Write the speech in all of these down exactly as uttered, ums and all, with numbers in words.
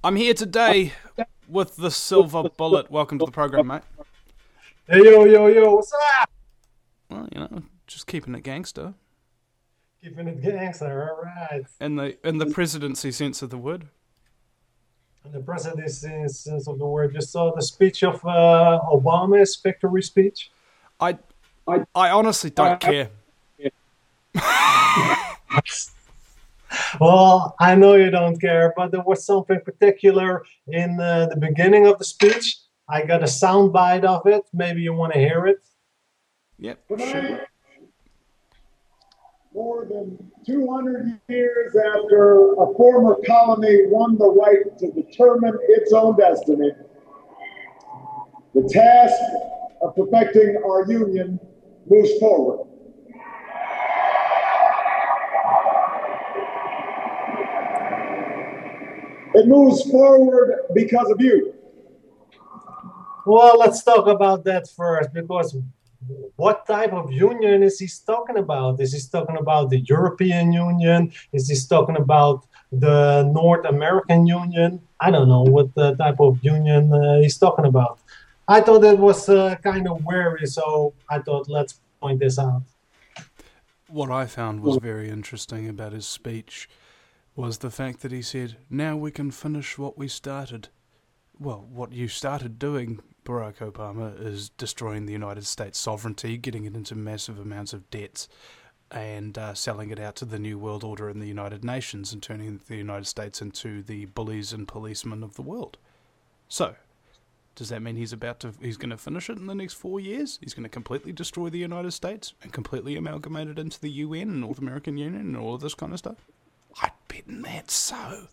I'm here today with the Silver Bullet. Welcome to the program, mate. Hey, yo, yo, yo, what's up? Well, you know, just keeping it gangster. Keeping it gangster, all right. In the in the presidency sense of the word. In the presidency sense of the word, you saw the speech of uh, Obama's victory speech? I, I, I honestly don't care. Well, I know you don't care, but there was something particular in uh, the beginning of the speech. I got a sound bite of it. Maybe you want to hear it. Yep. Tonight, more than two hundred years after a former colony won the right to determine its own destiny, the task of perfecting our union moves forward. It moves forward because of you. Well, let's talk about that first, because what type of union is he talking about? Is he talking about the European Union? Is he talking about the North American Union? I don't know what the type of union uh, he's talking about. I thought it was uh, kind of wary, so I thought let's point this out. What I found was very interesting about his speech was the fact that he said, now we can finish what we started. Well, what you started doing, Barack Obama, is destroying the United States sovereignty, getting it into massive amounts of debts, and uh, selling it out to the New World Order and the United Nations, and turning the United States into the bullies and policemen of the world. So, does that mean he's about to, he's going to finish it in the next four years? He's going to completely destroy the United States and completely amalgamate it into the U N and North American Union and all of this kind of stuff? I'd bet that's so.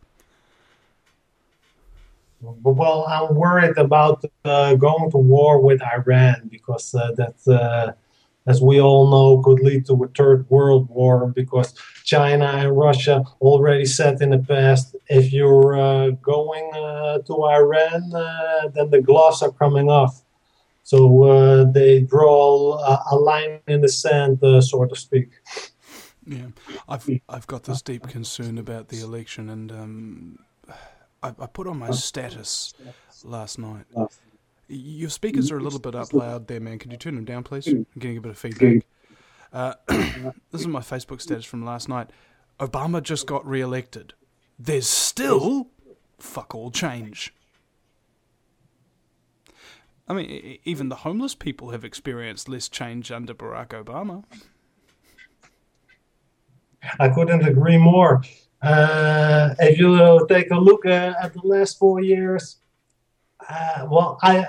Well, I'm worried about uh, going to war with Iran, because uh, that, uh, as we all know, could lead to a third world war, because China and Russia already said in the past, if you're uh, going uh, to Iran, uh, then the gloves are coming off. So uh, they draw a, a line in the sand, uh, so to speak. Yeah, I've I've got this deep concern about the election, and um, I, I put on my status last night. Your speakers are a little bit up loud there, man. Could you turn them down, please? I'm getting a bit of feedback. Uh, this is my Facebook status from last night. Obama just got re-elected. There's still fuck all change. I mean, even the homeless people have experienced less change under Barack Obama. I couldn't agree more. Uh, if you take a look uh, at the last four years, uh, well, I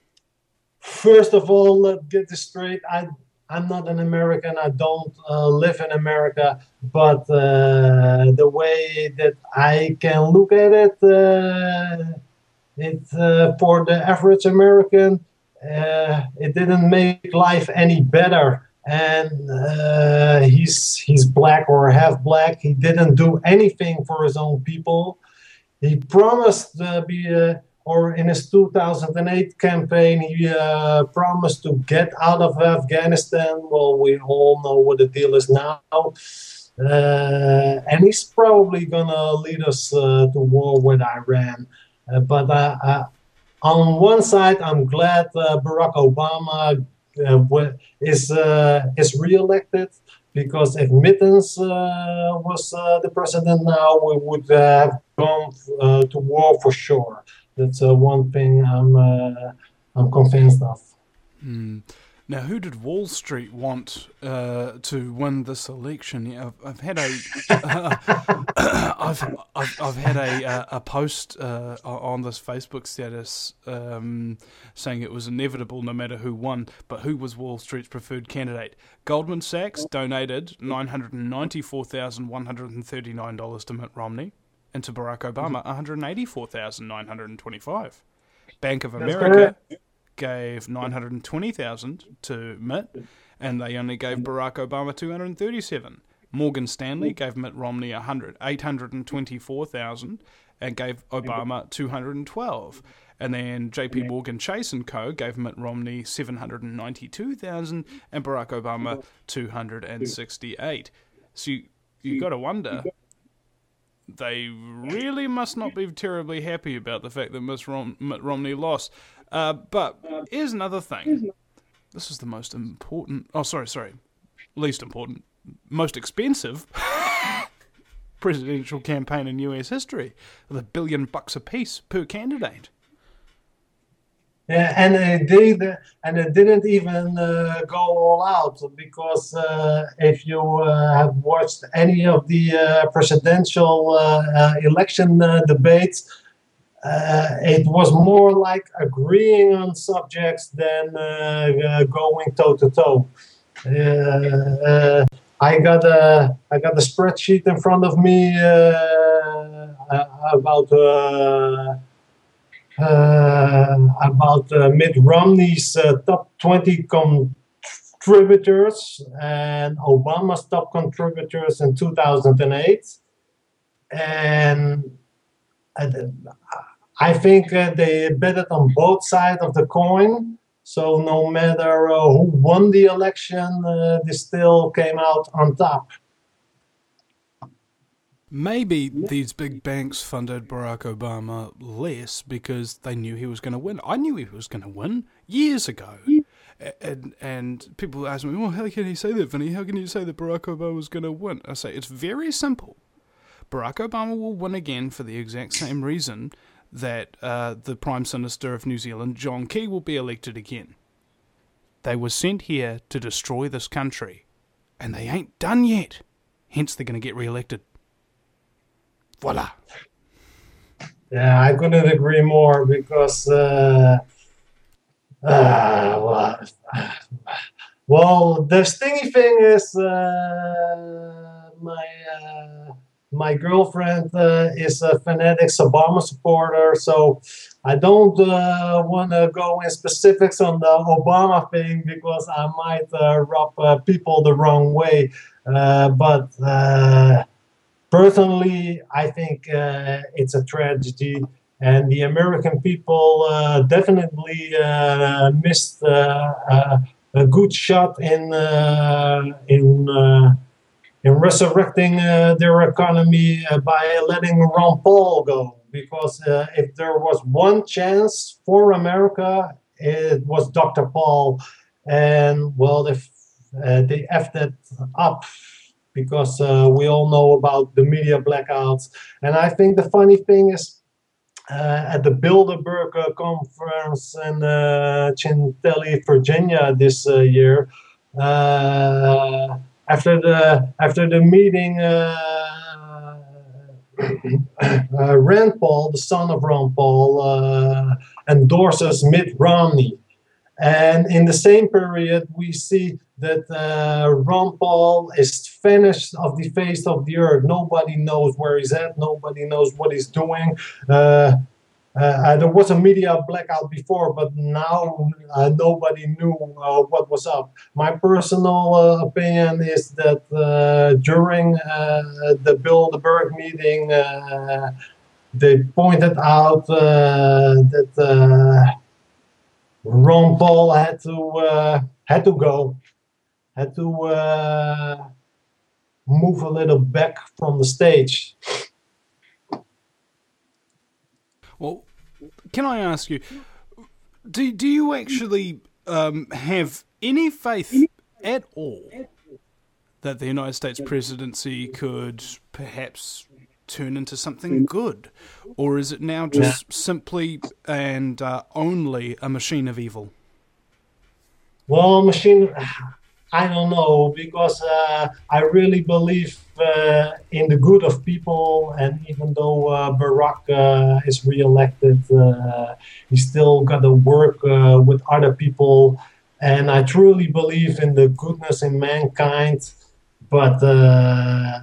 first of all, let's get this straight. I I'm not an American. I don't uh, live in America, but uh, the way that I can look at it, uh, it uh, for the average American, uh, it didn't make life any better. And uh, he's he's black or half black. He didn't do anything for his own people. He promised to be, uh, or in his two thousand eight campaign, he uh, promised to get out of Afghanistan. Well, we all know what the deal is now. Uh, and he's probably going to lead us uh, to war with Iran. Uh, but uh, uh, on one side, I'm glad uh, Barack Obama Uh, is uh, is re-elected, because if Mittens uh, was uh, the president now, we would have gone uh, to war for sure. That's uh, one thing I'm uh, I'm convinced of. Mm. Now, who did Wall Street want uh, to win this election? Yeah, I've, I've had a, uh, I've, I've I've had a a post uh, on this Facebook status um, saying it was inevitable no matter who won. But who was Wall Street's preferred candidate? Goldman Sachs donated nine hundred ninety-four thousand one hundred thirty-nine dollars to Mitt Romney, and to Barack Obama one hundred eighty-four thousand nine hundred twenty-five. Bank of America gave nine hundred twenty thousand dollars to Mitt, and they only gave Barack Obama two hundred thirty-seven thousand dollars. Morgan Stanley gave Mitt Romney one hundred, eight hundred twenty-four thousand dollars and gave Obama two hundred twelve thousand dollars. And then J P Morgan Chase and Co. gave Mitt Romney seven hundred ninety-two thousand dollars and Barack Obama two hundred sixty-eight thousand dollars. So you, you got to wonder, they really must not be terribly happy about the fact that Miss Rom- Mitt Romney lost. Uh, but here's another thing. This is the most important... Oh, sorry, sorry. Least important. Most expensive presidential campaign in U S history, with a billion bucks apiece per candidate. Yeah, and it did, and it didn't even uh, go all out, because uh, if you uh, have watched any of the uh, presidential uh, uh, election uh, debates, uh, it was more like agreeing on subjects than uh, uh, going toe to toe. Uh, I got a I got a spreadsheet in front of me uh, about uh, uh, about uh, Mitt Romney's uh, top twenty contributors and Obama's top contributors in two thousand eight, and I think uh, they betted on both sides of the coin. So no matter uh, who won the election, uh, they still came out on top. Maybe these big banks funded Barack Obama less because they knew he was going to win. I knew he was going to win years ago. And and people ask me, well, how can you say that, Vinny? How can you say that Barack Obama was going to win? I say, it's very simple. Barack Obama will win again for the exact same reason that uh, the Prime Minister of New Zealand, John Key, will be elected again. They were sent here to destroy this country, and they ain't done yet. Hence, they're going to get re-elected. Voila. Yeah, I couldn't agree more, because uh, uh, well, well, the stingy thing is uh, my uh, my girlfriend uh, is a fanatic Obama supporter, so I don't uh, want to go in specifics on the Obama thing, because I might uh, rub uh, people the wrong way. Uh, but uh, personally, I think uh, it's a tragedy, and the American people uh, definitely uh, missed uh, uh, a good shot in uh, in. Uh, in resurrecting uh, their economy uh, by letting Ron Paul go. Because uh, if there was one chance for America, it was Doctor Paul. And, well, they, uh, they effed it up, because uh, we all know about the media blackouts. And I think the funny thing is, uh, at the Bilderberg uh, conference in uh, Chantilly, Virginia this uh, year, uh, After the after the meeting, uh, uh, Rand Paul, the son of Ron Paul, uh, endorses Mitt Romney, and in the same period, we see that uh, Ron Paul is vanished off the face of the earth. Nobody knows where he's at. Nobody knows what he's doing. Uh, Uh, there was a media blackout before, but now uh, nobody knew uh, what was up. My personal uh, opinion is that uh, during uh, the Bilderberg meeting, uh, they pointed out uh, that uh, Ron Paul had to uh, had to go, had to uh, move a little back from the stage. Well, can I ask you, do do you actually um, have any faith at all that the United States presidency could perhaps turn into something good? Or is it now just yeah. simply and uh, only a machine of evil? Well, machine... I don't know, because uh, I really believe uh, in the good of people, and even though uh, Barack uh, is re-elected, uh, he still got to work uh, with other people, and I truly believe in the goodness in mankind, but uh,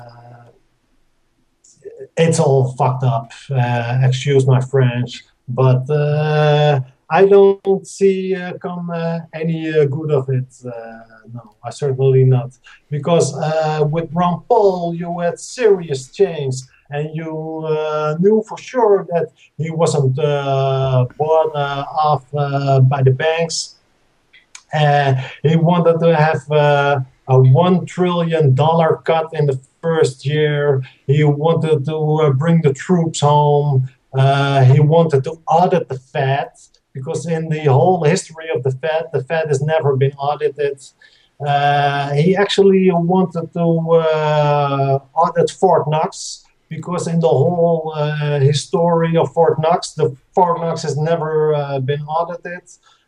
it's all fucked up, uh, excuse my French, but uh, I don't see uh, come uh, any uh, good of it. Uh, no, I certainly not. Because uh, with Ron Paul, you had serious change, and you uh, knew for sure that he wasn't uh, bought uh, off uh, by the banks. Uh, he wanted to have uh, a one trillion dollar cut in the first year. He wanted to uh, bring the troops home. Uh, he wanted to audit the Fed, because in the whole history of the Fed, the Fed has never been audited. Uh, he actually wanted to uh, audit Fort Knox, because in the whole uh, history of Fort Knox, the Fort Knox has never uh, been audited.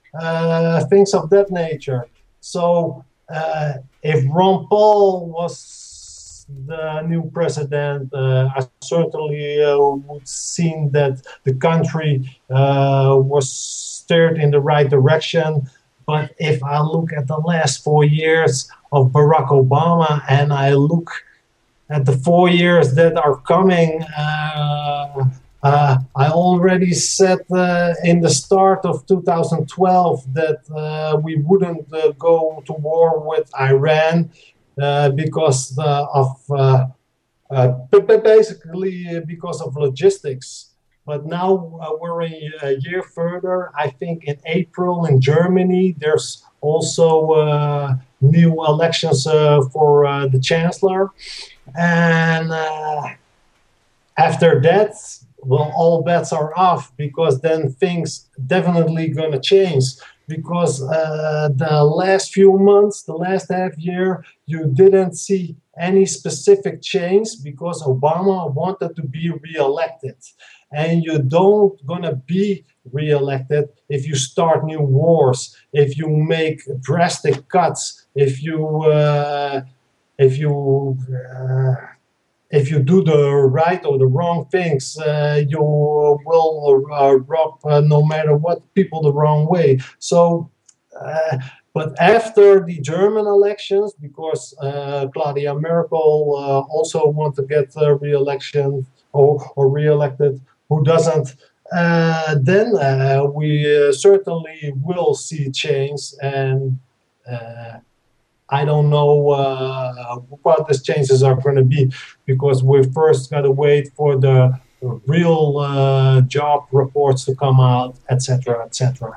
Uh, things of that nature. So uh, if Ron Paul was the new president, uh, I certainly uh, would seen that the country uh, was steered in the right direction. But if I look at the last four years of Barack Obama, and I look at the four years that are coming, uh, uh, I already said uh, in the start of two thousand twelve that uh, we wouldn't uh, go to war with Iran uh, because uh, of uh, uh, basically because of logistics. But now uh, we're a, a year further. I think in April in Germany, there's also uh, new elections uh, for uh, the chancellor. And uh, after that, well, all bets are off, because then things definitely going to change. Because uh, the last few months, the last half year, you didn't see any specific change because Obama wanted to be reelected. And you don't gonna be reelected if you start new wars, if you make drastic cuts, if you uh, if you uh, if you do the right or the wrong things, uh, you will uh, rub uh, no matter what people the wrong way. So. Uh, But after the German elections, because uh, Claudia Merkel uh, also wants to get uh, re-election or, or re-elected, who doesn't, uh, then uh, we uh, certainly will see change. And uh, I don't know uh, what these changes are going to be, because we first got to wait for the real uh, job reports to come out, et cetera, et cetera.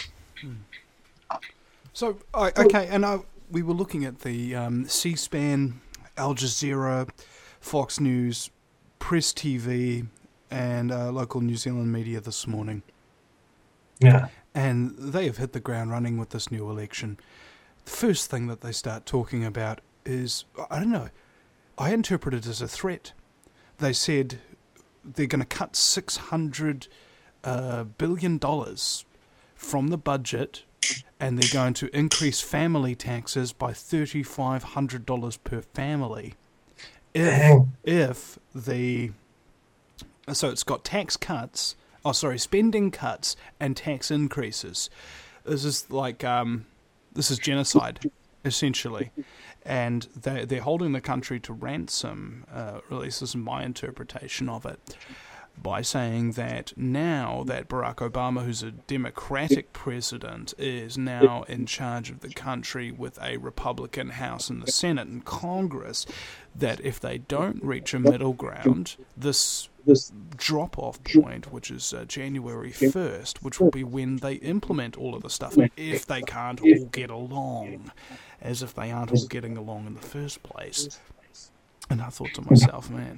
So, uh, okay, and uh, we were looking at the um, C-SPAN, Al Jazeera, Fox News, Press T V, and uh, local New Zealand media this morning. Yeah. And they have hit the ground running with this new election. The first thing that they start talking about is, I don't know, I interpret it as a threat. They said they're going to cut six hundred uh, billion dollars from the budget, and they're going to increase family taxes by three thousand five hundred dollars per family. If, if the... So it's got tax cuts, oh sorry, spending cuts and tax increases. This is like, um, this is genocide, essentially. And they, they're holding the country to ransom, uh, at least this is my interpretation of it, by saying that now that Barack Obama, who's a Democratic president, is now in charge of the country with a Republican House and the Senate and Congress, that if they don't reach a middle ground, this drop-off point, which is uh, January first, which will be when they implement all of the stuff, if they can't all get along, as if they aren't all getting along in the first place. And I thought to myself, man...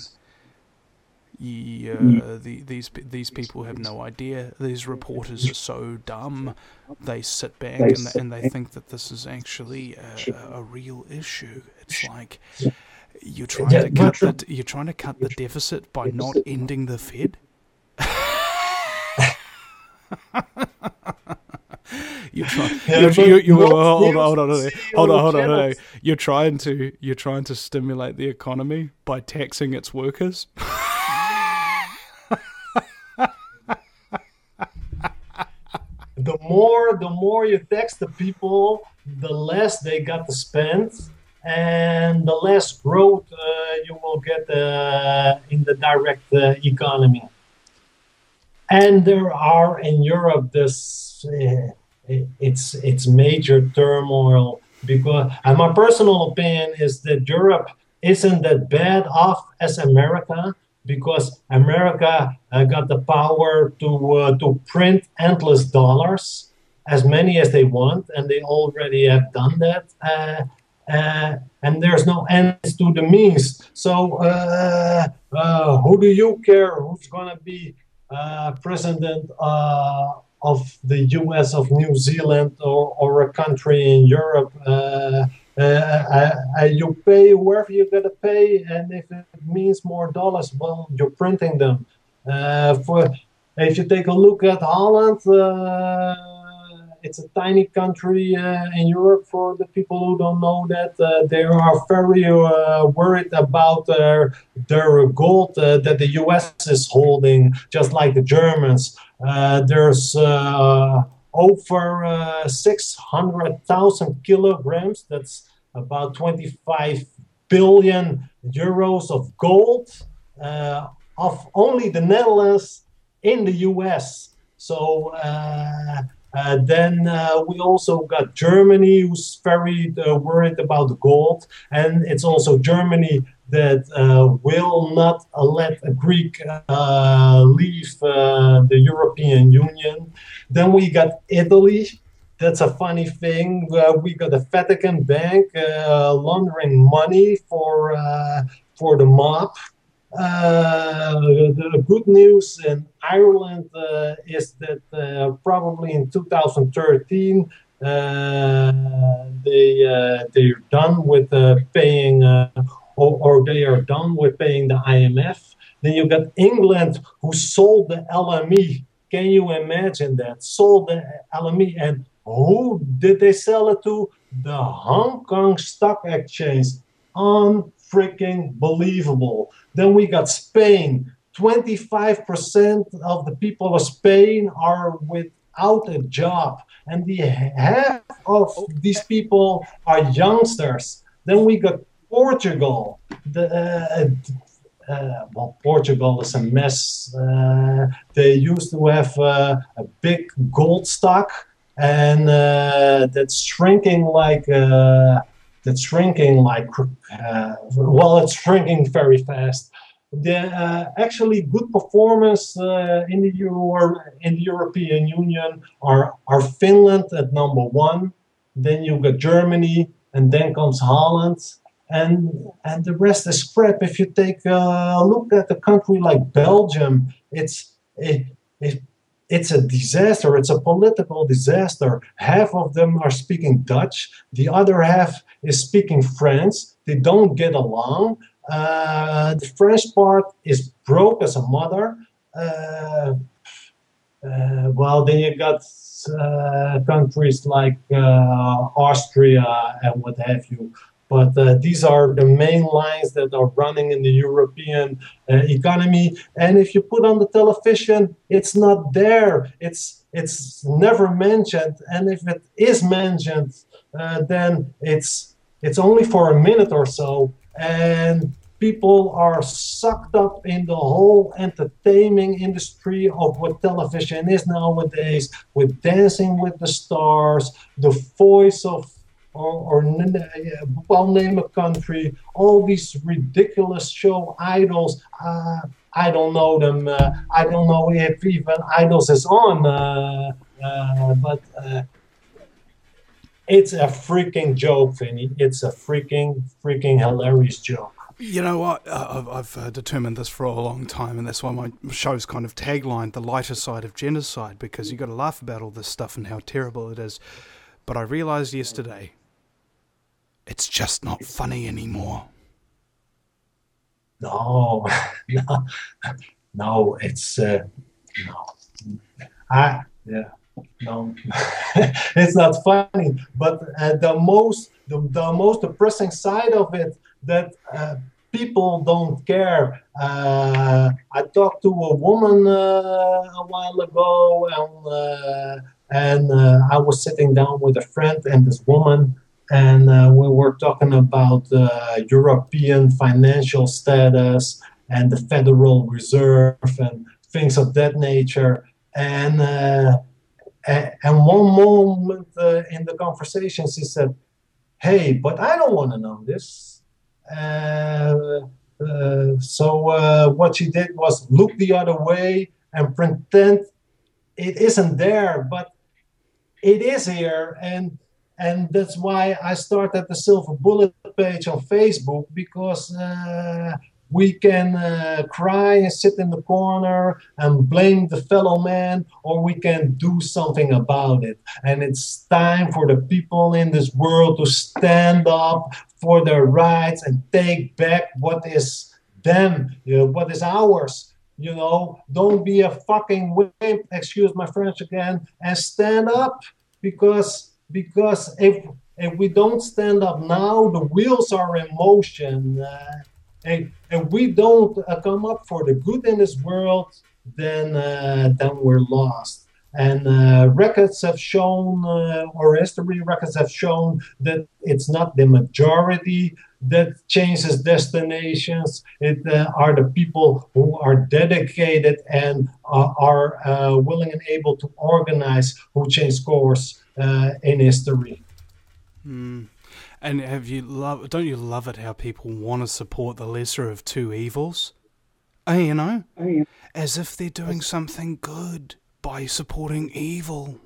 Yeah, the, these these people have no idea. These reporters are so dumb. They sit back and, and they think that this is actually a, a real issue. It's like you're trying to cut the you're trying to cut the deficit by not ending the Fed. You're trying. You're, you're, you're, hold on, hold on, hold on, hold on, hold on, hold on. You're trying to you're trying to stimulate the economy by taxing its workers. The more, the more you tax the people, the less they got to spend, and the less growth uh, you will get uh, in the direct uh, economy. And there are in Europe this, uh, it's it's major turmoil, because, and my personal opinion is that Europe isn't that bad off as America. Because America uh, got the power to uh, to print endless dollars, as many as they want, and they already have done that. Uh, uh, and there's no end to the means. So uh, uh, who do you care who's going to be uh, president uh, of the U S, of New Zealand, or, or a country in Europe? Uh, uh, uh, uh, you pay whoever you're going to pay, and if it means more dollars, well, you're printing them. Uh, for if you take a look at Holland, uh, it's a tiny country uh, in Europe. For the people who don't know that, uh, they are very uh, worried about their, their gold uh, that the U S is holding, just like the Germans. Uh, there's uh, over uh, six hundred thousand kilograms, that's about twenty-five billion euros of gold, uh, of only the Netherlands in the U S. So uh, uh, then uh, we also got Germany, who's very uh, worried about the gold, and it's also Germany that uh, will not uh, let a Greek uh, leave uh, the European Union. Then we got Italy. That's a funny thing. Uh, we got the Vatican Bank uh, laundering money for uh, for the mob. Uh, the good news in Ireland uh, is that uh, probably in two thousand thirteen uh, they uh, they're done with uh, paying, uh, or, or they are done with paying the I M F. Then you got England, who sold the L M E. Can you imagine that? Sold the L M E, and who did they sell it to? The Hong Kong Stock Exchange. Unfreaking believable. Then we got Spain. twenty-five percent of the people of Spain are without a job, and the half of these people are youngsters. Then we got Portugal. The uh, Uh, well, Portugal is a mess. Uh, they used to have uh, a big gold stock, and uh, that's shrinking like uh, that's shrinking like uh, well, it's shrinking very fast. The uh, actually good performance uh, in the Euro in the European Union are are Finland at number one. Then you got Germany, and then comes Holland. And and the rest is crap. If you take a look at a country like Belgium, it's it, it, it's a disaster. It's a political disaster. Half of them are speaking Dutch. The other half is speaking French. They don't get along. Uh, the French part is broke as a mother. Uh, uh, well, then you got uh, countries like uh, Austria and what have you. But uh, these are the main lines that are running in the European uh, economy. And if you put on the television, it's not there. It's it's never mentioned. And if it is mentioned, uh, then it's it's only for a minute or so. And people are sucked up in the whole entertainment industry of what television is nowadays, with Dancing with the Stars, The Voice of Or, or well, name a country, all these ridiculous show idols. Uh, I don't know them. Uh, I don't know if even Idols is on, uh, uh, but uh, it's a freaking joke, Vinny. It's a freaking, freaking hilarious joke. You know what? Uh, I've, I've uh, determined this for a long time, and that's why my show's kind of tagline, The Lighter Side of Genocide, because you got to laugh about all this stuff and how terrible it is. But I realized yesterday, it's just not funny anymore. No, no, no. It's uh, no. I yeah, no. It's not funny. But uh, the most, the, the most depressing side of it, that uh, people don't care. Uh, I talked to a woman uh, a while ago, and uh, and uh, I was sitting down with a friend and this woman. And uh, we were talking about uh, European financial status and the Federal Reserve and things of that nature. And uh, and one moment uh, in the conversation, she said, "Hey, but I don't want to know this." Uh, uh, so uh, what she did was look the other way and pretend it isn't there, but it is here. And and that's why I started the Silver Bullet page on Facebook, because uh, we can uh, cry and sit in the corner and blame the fellow man, or we can do something about it. And it's time for the people in this world to stand up for their rights and take back what is them, you know, what is ours. You know, don't be a fucking wimp, excuse my French again, and stand up, because because if if we don't stand up now, the wheels are in motion. Uh, and, and we don't uh, come up for the good in this world, then uh, then we're lost. And uh, records have shown, uh, or history records have shown, that it's not the majority that changes destinations. It uh, are the people who are dedicated and uh, are uh, willing and able to organize who change course uh, in history. Mm. And have you love? Don't you love it how people want to support the lesser of two evils? Uh, you know, as if they're doing something good by supporting evil.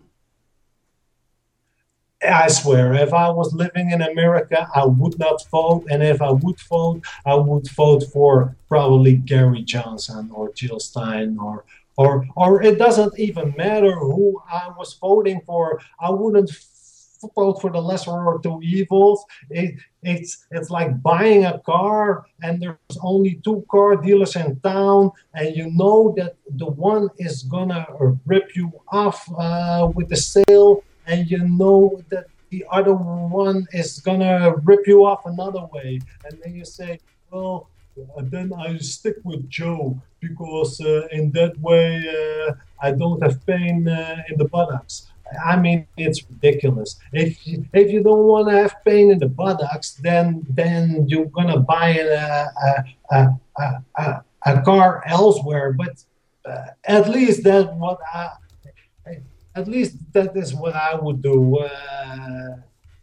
I swear, if I was living in America, I would not vote. And if I would vote, I would vote for probably Gary Johnson or Jill Stein, or or or it doesn't even matter who I was voting for. I wouldn't f- vote for the lesser of two evils. It, it's it's like buying a car, and there's only two car dealers in town, and you know that the one is gonna rip you off uh, with the sale, and you know that the other one is gonna rip you off another way, and then you say, well, uh, then I stick with Joe, because uh, in that way uh, I don't have pain uh, in the buttocks. I mean, it's ridiculous. If you, if you don't want to have pain in the buttocks, then then you're gonna buy a a a, a, a, a car elsewhere. But uh, at least that what I, at least that is what I would do. Uh,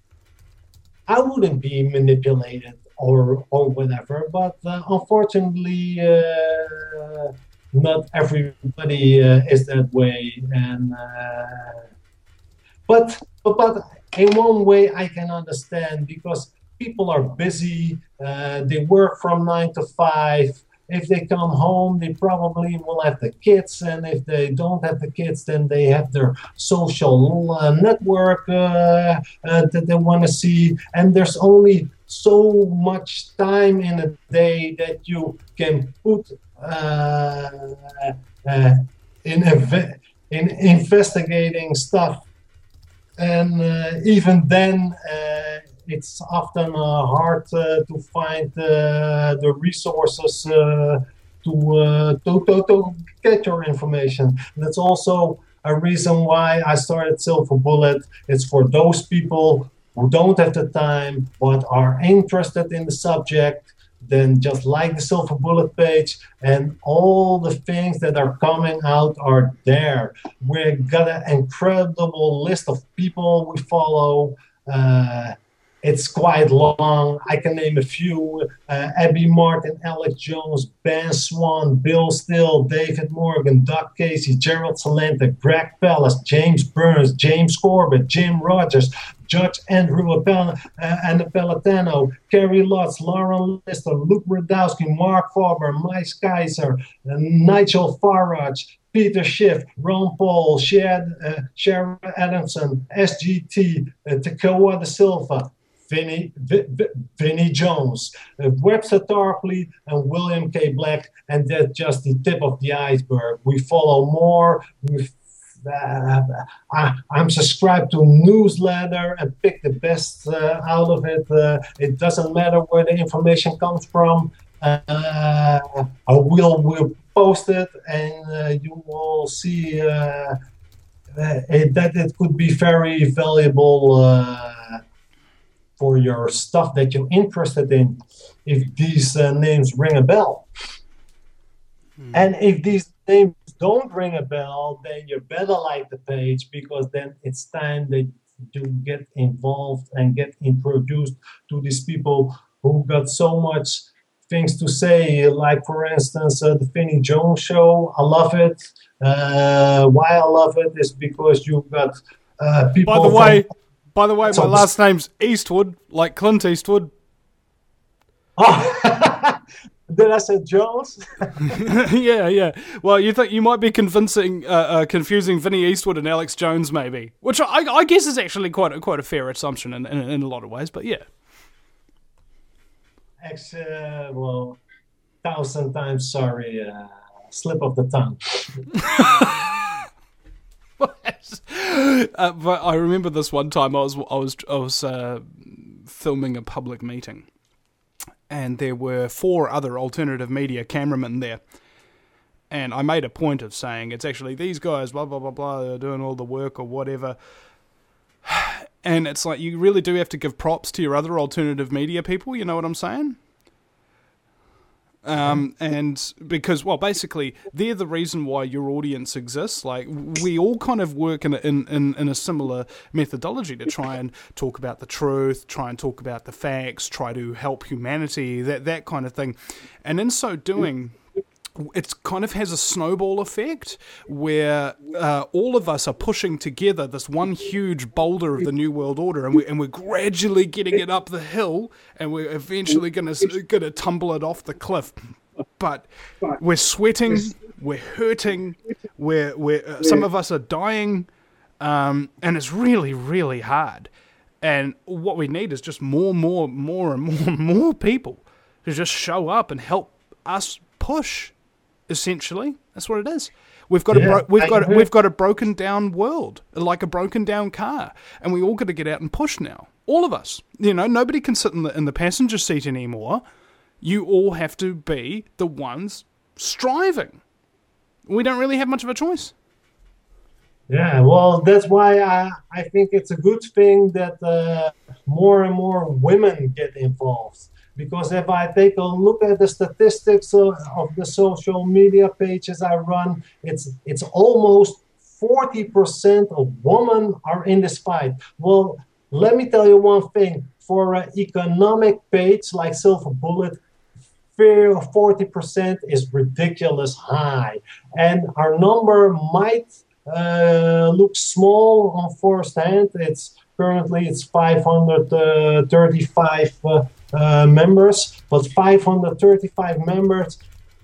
I wouldn't be manipulated or or whatever. But uh, unfortunately, uh, not everybody uh, is that way, and. Uh, But, but in one way I can understand, because people are busy, uh, they work from nine to five. If they come home, they probably will have the kids, and if they don't have the kids, then they have their social uh, network uh, uh, that they want to see. And there's only so much time in a day that you can put uh, uh, in, ev- in investigating stuff. And uh, even then, uh, it's often uh, hard uh, to find uh, the resources uh, to, uh, to, to to get your information. And that's also a reason why I started Silver Bullet. It's for those people who don't have the time but are interested in the subject. Then just like the Silver Bullet page, and all the things that are coming out are there. We've got an incredible list of people we follow. Uh, it's quite long. I can name a few. Uh, Abby Martin, Alex Jones, Ben Swan, Bill Still, David Morgan, Doug Casey, Gerald Salenta, Greg Pellis, James Burns, James Corbett, Jim Rogers, Judge Andrew Appel- uh, Annapolitano, Kerry Lutz, Lauren Lister, Luke Radowski, Mark Faber, Mike Kaiser, uh, Nigel Farage, Peter Schiff, Ron Paul, Shad, uh, Sharon Adamson, S G T, uh, Tekoa da Silva, Vinnie, v- v- Vinnie Jones, uh, Webster Tarpley, and William K. Black, and that's just the tip of the iceberg. We follow more. We Uh, I, I'm subscribed to newsletter and pick the best uh, out of it. Uh, it doesn't matter where the information comes from. Uh, I will will post it, and uh, you will see uh, it, that it could be very valuable uh, for your stuff that you're interested in. If these uh, names ring a bell, hmm. and if these names don't ring a bell, then you better like the page, because then it's time that you get involved and get introduced to these people who got so much things to say. Like, for instance, uh, the Vinnie Jones Show. I love it. Uh, why I love it is because you've got uh, people. By the way, By the way, So- my last name's Eastwood, like Clint Eastwood. Oh, did I say Jones? yeah, yeah. Well, you think you might be convincing, uh, uh, confusing Vinny Eastwood and Alex Jones, maybe, which I, I guess is actually quite a, quite a fair assumption in, in, in a lot of ways. But yeah, Ex, uh, well, thousand times sorry, uh, slip of the tongue. uh, but I remember this one time I was I was I was uh, filming a public meeting, and there were four other alternative media cameramen there. And I made a point of saying, it's actually these guys, blah, blah, blah, blah, they're doing all the work or whatever. And it's like, you really do have to give props to your other alternative media people, you know what I'm saying? Um, and because, well, basically, they're the reason why your audience exists. Like, we all kind of work in a, in, in, in a similar methodology to try and talk about the truth, try and talk about the facts, try to help humanity, that, that kind of thing. And in so doing, it kind of has a snowball effect where uh, all of us are pushing together this one huge boulder of the New World Order, and, we, and we're gradually getting it up the hill, and we're eventually going to going to tumble it off the cliff. But we're sweating, we're hurting, we're, we're, uh, some of us are dying, um, and it's really, really hard. And what we need is just more, more, more, and more, more people to just show up and help us push. Essentially, that's what it is. We've got Yeah, a bro- we've I got a, agree. we've got a broken down world, like a broken down car, and we all got to get out and push now. All of us, you know, nobody can sit in the in the passenger seat anymore. You all have to be the ones striving. We don't really have much of a choice. Yeah, well, that's why I, I think it's a good thing that uh, more and more women get involved. Because if I take a look at the statistics of, of the social media pages I run, it's it's almost forty percent of women are in this fight. Well, let me tell you one thing. For an economic page like Silver Bullet, forty percent is ridiculous high. And our number might uh, look small on first hand. It's currently it's five hundred thirty-five uh, uh, members, but five hundred thirty-five members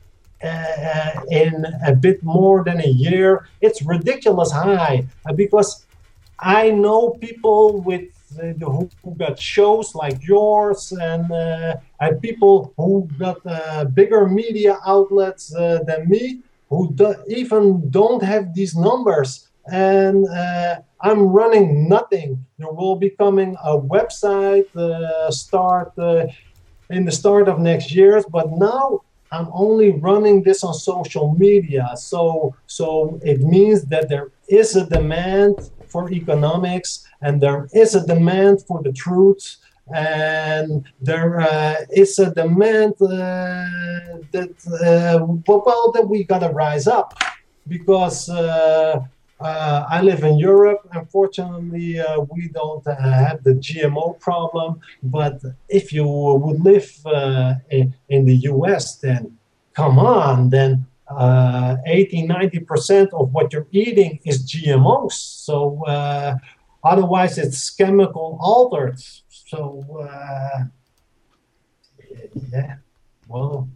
uh, in a bit more than a year. It's ridiculous high uh, because I know people with uh, who got shows like yours and, uh, and people who got uh, bigger media outlets uh, than me who do, even don't have these numbers. And uh, I'm running nothing. There will be coming a website uh, start uh, in the start of next year, but now I'm only running this on social media. So, so it means that there is a demand for economics, and there is a demand for the truth, and there uh, is a demand uh, that uh, well that we gotta rise up, because uh, uh, I live in Europe. Unfortunately, uh, we don't uh, have the G M O problem. But if you would live uh, in, in the U S, then come on, then. Uh, eighty, ninety percent of what you're eating is G M Os. So uh, otherwise it's chemical altered. So uh, yeah, well.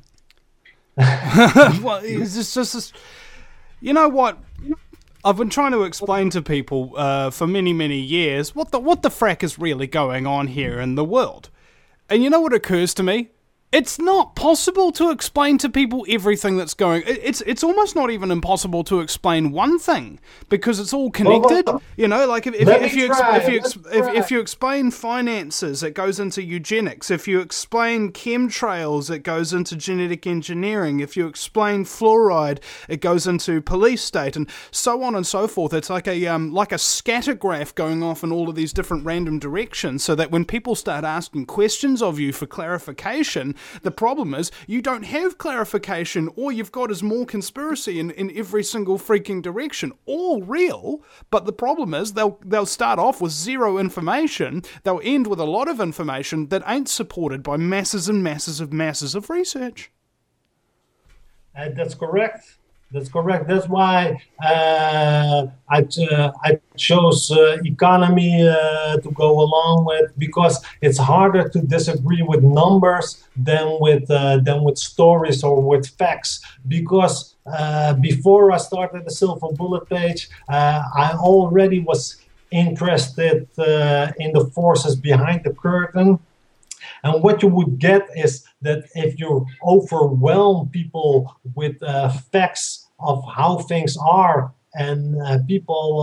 Well, it's just, just, just, you know what? I've been trying to explain to people uh, for many, many years what the what the frack is really going on here in the world. And you know what occurs to me? It's not possible to explain to people everything that's going. It's it's almost not even impossible to explain one thing, because it's all connected. Well, You know, like if, if, let if me you ex- try, if you let's ex- if, try. if you explain finances, it goes into eugenics. If you explain chemtrails, it goes into genetic engineering. If you explain fluoride, it goes into police state, and so on and so forth. It's like a um like a scattergraph going off in all of these different random directions, so that when people start asking questions of you for clarification, the problem is you don't have clarification. All you've got is more conspiracy in, in every single freaking direction. All real, but the problem is they'll they'll start off with zero information. They'll end with a lot of information that ain't supported by masses and masses of masses of research. Uh, that's correct. That's correct. That's why uh, I, uh, I chose uh, economy uh, to go along with because it's harder to disagree with numbers than with uh, than with stories or with facts. Because uh, before I started the Silver Bullet page, uh, I already was interested uh, in the forces behind the curtain. And what you would get is that if you overwhelm people with uh, facts of how things are, and uh, people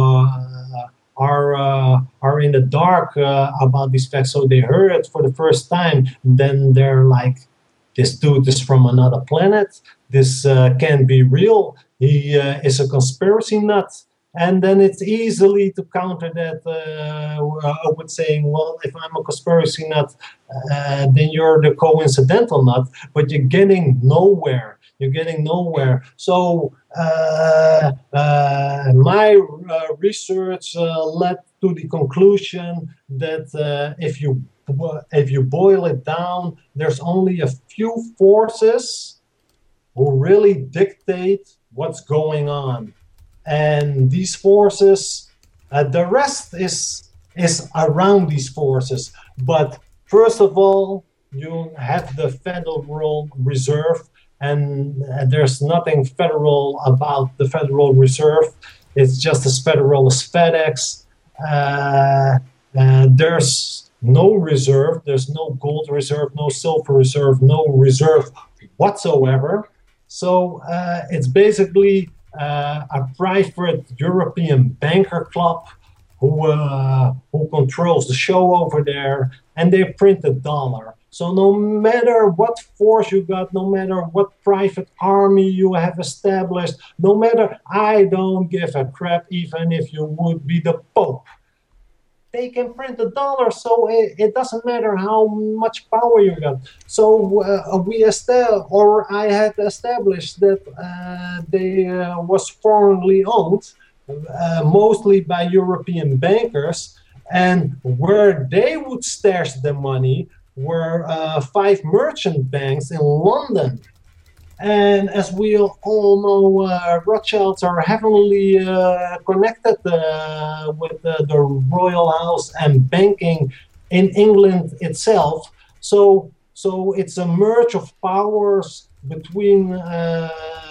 uh, are uh, are in the dark uh, about these facts, so they heard it for the first time, then they're like, this dude is from another planet, this uh, can't be real, he uh, is a conspiracy nut. And then it's easily to counter that uh, with saying, well, if I'm a conspiracy nut, uh, then you're the coincidental nut, but you're getting nowhere. You're getting nowhere. So uh, uh, my uh, research uh, led to the conclusion that uh, if you if you boil it down, there's only a few forces who really dictate what's going on. And these forces, uh, the rest is is around these forces. But first of all, you have the Federal Reserve, and uh, there's nothing federal about the Federal Reserve. It's just as federal as FedEx. Uh, uh, there's no reserve. There's no gold reserve, no silver reserve, no reserve whatsoever. So uh, it's basically Uh, a private European banker club who uh, who controls the show over there, and they print a dollar. So no matter what force you got, no matter what private army you have established, no matter, I don't give a crap even if you would be the Pope. They can print a dollar, so it, it doesn't matter how much power you got. So uh, we established, or I had established that uh, they uh, was foreignly owned, uh, mostly by European bankers, and where they would stash the money were uh, five merchant banks in London. And as we all know, uh, Rothschilds are heavily uh, connected uh, with uh, the royal house and banking in England itself. So, so it's a merge of powers between uh,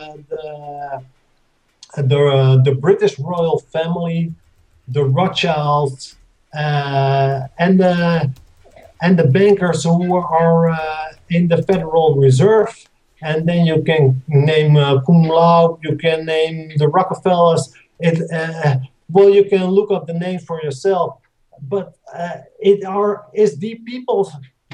the the, uh, the British royal family, the Rothschilds, uh, and the and the bankers who are uh, in the Federal Reserve. And then you can name uh, Cum Laude, you can name the Rockefellers. It, uh, well, you can look up the names for yourself. But uh, it are is the people.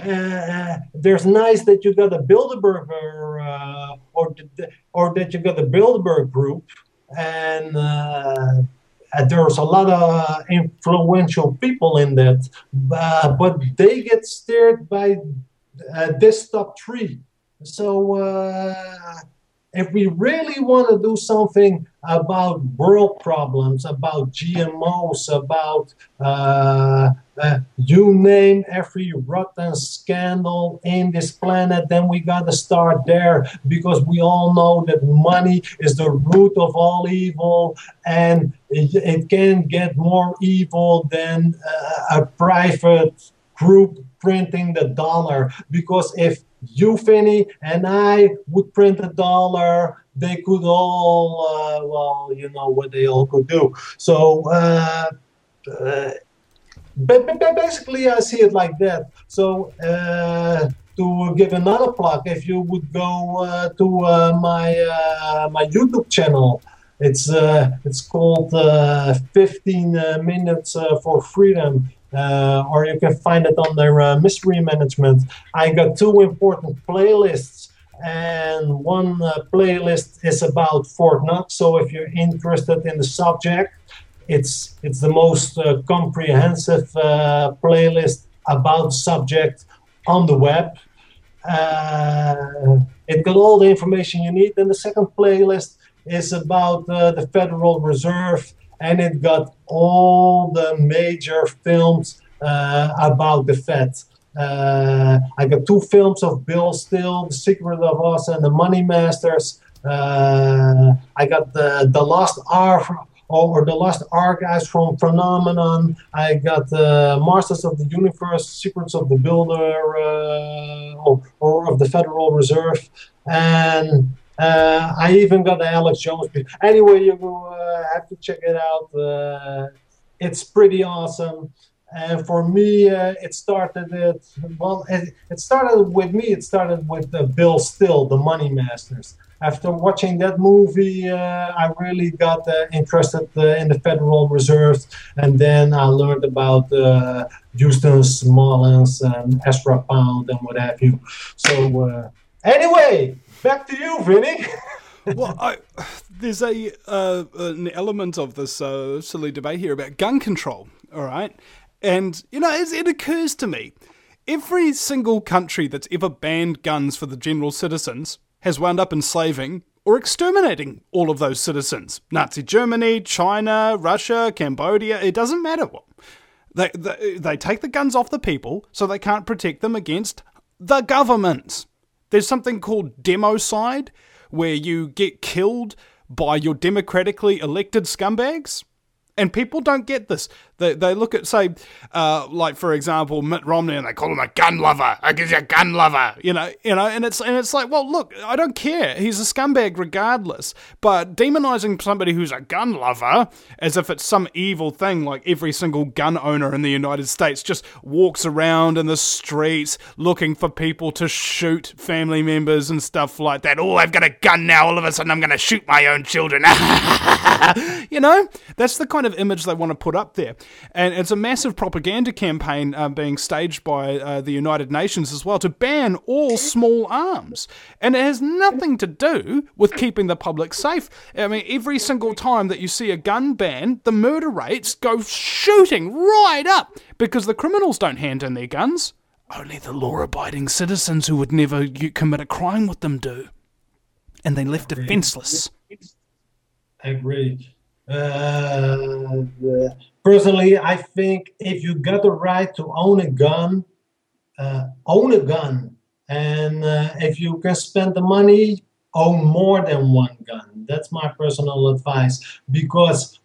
Uh, there's nice that you got a Bilderberg uh, or the, or that you got the Bilderberg group, and uh, there's a lot of influential people in that. Uh, but they get steered by uh, this top three. So uh, if we really want to do something about world problems, about G M Os, about uh, uh, you name every rotten scandal in this planet, then we got to start there, because we all know that money is the root of all evil, and it, it can't get more evil than uh, a private group printing the dollar. Because if you, Finney, and I would print a dollar, they could all, uh, well, you know what they all could do. So, uh, uh, but, but basically, I see it like that. So, uh, to give another plug, if you would go uh, to uh, my uh, my YouTube channel, it's uh, it's called uh, fifteen uh, minutes uh, for Freedom. Uh, or you can find it under uh, Mystery Management. I got two important playlists, and one uh, playlist is about Fort Knox. So if you're interested in the subject, it's it's the most uh, comprehensive uh, playlist about subject on the web. Uh, it got all the information you need. And the second playlist is about uh, the Federal Reserve, and it got all the major films uh, about the Fed. Uh, I got two films of Bill Still, The Secret of Us and The Money Masters. Uh, I got the, the Lost Art or, or the Lost Archives from Phenomenon. I got uh, Masters of the Universe, Secrets of the Builder, uh, or, or of the Federal Reserve, and uh, I even got the Alex Jones piece. Anyway, you uh, have to check it out. Uh, it's pretty awesome. And for me, uh, it started it. Well, it, it started with me. It started with uh, Bill Still, the Money Masters. After watching that movie, uh, I really got uh, interested uh, in the Federal Reserve, and then I learned about uh, Houston Mullins and Ezra Pound and what have you. So, uh, anyway, back to you, Vinny. Well, I, there's a uh, an element of this uh, silly debate here about gun control. All right. And, you know, it, it occurs to me, every single country that's ever banned guns for the general citizens has wound up enslaving or exterminating all of those citizens. Nazi Germany, China, Russia, Cambodia, it doesn't matter what. They, they, they take the guns off the people so they can't protect them against the government. There's something called democide, where you get killed by your democratically elected scumbags. And people don't get this. They they look at, say, uh, like, for example, Mitt Romney, and they call him a gun lover. I guess you're a gun lover, you know, you know, and it's and it's like, well, look, I don't care. He's a scumbag regardless. But demonizing somebody who's a gun lover as if it's some evil thing, like every single gun owner in the United States just walks around in the streets looking for people to shoot family members and stuff like that. Oh, I've got a gun now. All of a sudden, I'm going to shoot my own children. You know, that's the kind of image they want to put up there. And it's a massive propaganda campaign um, being staged by uh, the United Nations as well to ban all small arms. And it has nothing to do with keeping the public safe. I mean, every single time that you see a gun ban, the murder rates go shooting right up because the criminals don't hand in their guns. Only the law-abiding citizens who would never commit a crime with them do. And they left defenseless. I agree. Uh, personally, I think if you got the right to own a gun, uh, own a gun. And uh, if you can spend the money, own more than one gun. That's my personal advice. Because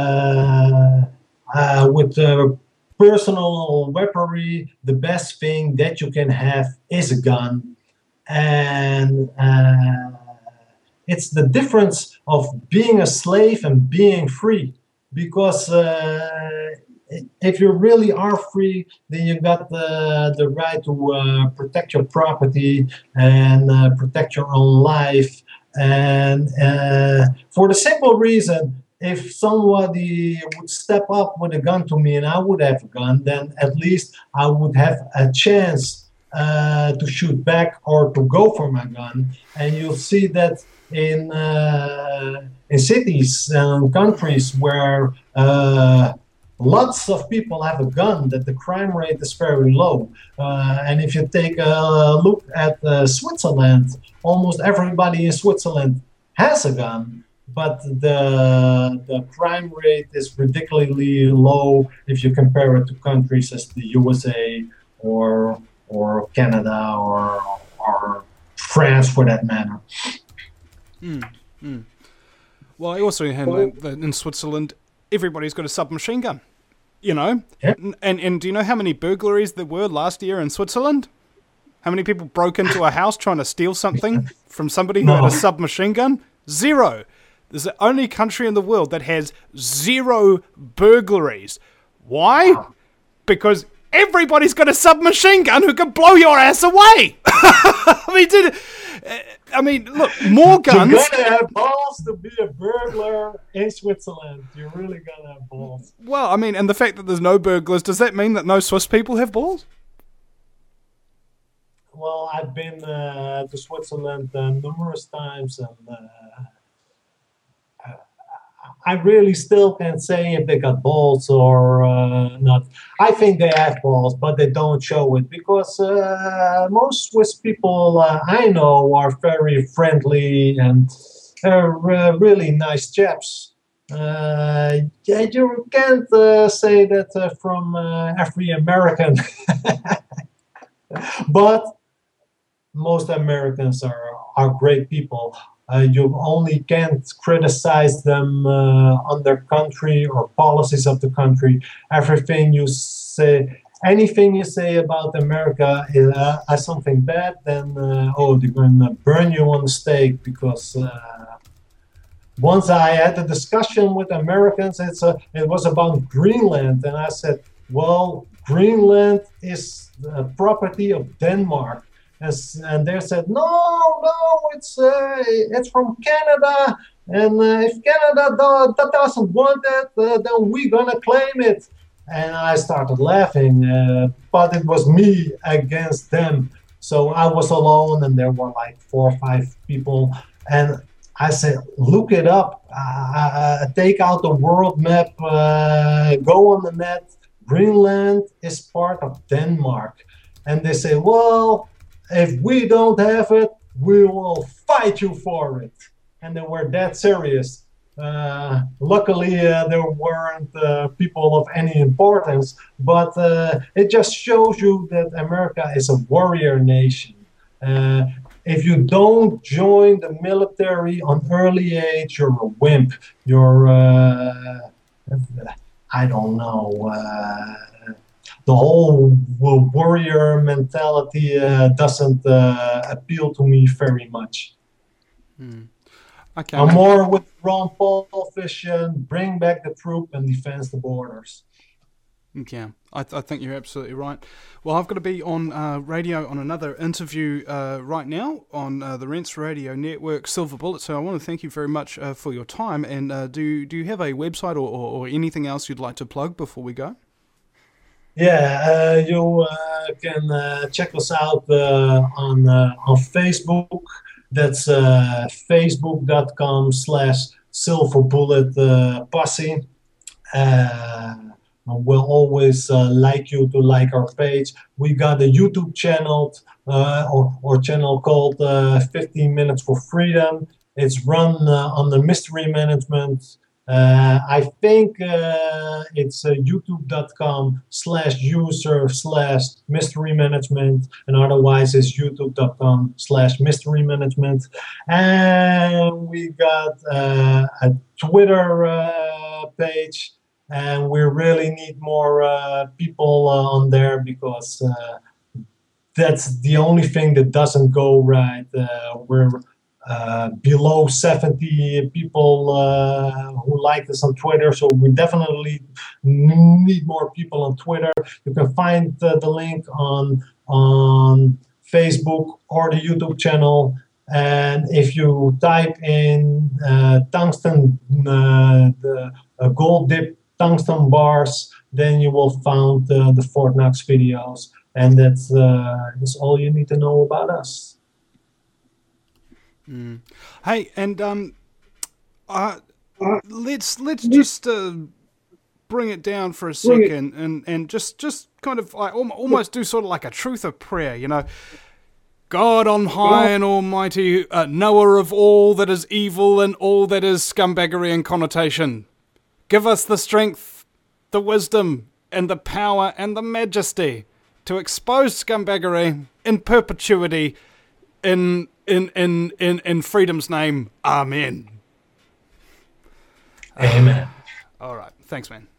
uh, uh, with uh, personal weaponry, the best thing that you can have is a gun. And uh, it's the difference of being a slave and being free. Because uh, if you really are free, then you got the, the right to uh, protect your property and uh, protect your own life. And uh, for the simple reason, if somebody would step up with a gun to me and I would have a gun, then at least I would have a chance uh, to shoot back or to go for my gun. And you'll see that in uh, in cities and countries where uh, lots of people have a gun, that the crime rate is very low. Uh, and if you take a look at uh, Switzerland, almost everybody in Switzerland has a gun, but the the crime rate is ridiculously low if you compare it to countries as the U S A or or Canada or or France for that matter. Mm, mm. Well, I also have that in Switzerland, everybody's got a submachine gun, you know? Yeah. And, and do you know how many burglaries there were last year in Switzerland? How many people broke into a house trying to steal something from somebody who No. had a submachine gun? Zero. There's the only country in the world that has zero burglaries. Why? Wow. Because everybody's got a submachine gun who can blow your ass away. I mean, did I mean, look, more guns. You're gonna have balls to be a burglar in Switzerland. You're really gonna have balls. Well, I mean, and the fact that there's no burglars, does that mean that no Swiss people have balls? Well, I've been uh, to Switzerland uh, numerous times, and uh, I really still can't say if they got balls or uh, not. I think they have balls, but they don't show it because uh, most Swiss people uh, I know are very friendly and are uh, really nice chaps. Uh, yeah, you can't uh, say that uh, from uh, every American, but most Americans are, are great people. Uh, you only can't criticize them uh, on their country or policies of the country. Everything you say, anything you say about America is uh, as something bad, then uh, oh, they're going to burn you on the stake. Because uh, once I had a discussion with Americans, it's a, it was about Greenland, and I said, well, Greenland is the property of Denmark. As, and they said, no, no, it's uh, it's from Canada, and uh, if Canada do, that doesn't want it, uh, then we're gonna claim it. And I started laughing, uh, but it was me against them. So I was alone, and there were like four or five people. And I said, look it up, uh, take out the world map, uh, go on the net. Greenland is part of Denmark. And they say, well, if we don't have it, we will fight you for it. And they were that serious. Uh, luckily, uh, there weren't uh, people of any importance, but uh, it just shows you that America is a warrior nation. Uh, if you don't join the military on early age, you're a wimp. You're, uh, I don't know, uh, the whole warrior mentality uh, doesn't uh, appeal to me very much. Hmm. Okay. I'm more with Ron Paul vision, bring back the troop and defend the borders. Yeah, I, th- I think you're absolutely right. Well, I've got to be on uh, radio on another interview uh, right now on uh, the Rents Radio Network, Silver Bullet. So I want to thank you very much uh, for your time. And uh, do do you have a website or, or, or anything else you'd like to plug before we go? Yeah, uh, you uh, can uh, check us out uh, on uh, on Facebook. That's uh, facebook.com slash Silver Bullet uh, Posse. Uh, we'll always uh, like you to like our page. We got a YouTube channel uh, or, or channel called uh, fifteen minutes for Freedom. It's run uh, on the Mystery Management. Uh, I think uh, it's uh, youtube.com slash user slash mystery management, and otherwise it's youtube.com slash mystery management. And we got uh, a Twitter uh, page, and we really need more uh, people uh, on there, because uh, that's the only thing that doesn't go right. Uh, we're Uh, below seventy people uh, who like us on Twitter, so we definitely need more people on Twitter. You can find uh, the link on on Facebook or the YouTube channel, and if you type in uh, tungsten, uh, the uh, gold dip tungsten bars, then you will find uh, the Fort Knox videos, and that's uh, that's all you need to know about us. Mm. Hey, and um, uh, let's let's just uh, bring it down for a second, and, and just just kind of like almost do sort of like a truth of prayer, you know. God on high and almighty, uh, knower of all that is evil and all that is scumbaggery and connotation, give us the strength, the wisdom, and the power and the majesty to expose scumbaggery in perpetuity. In in in in in freedom's name, amen. Amen. All right, thanks, man.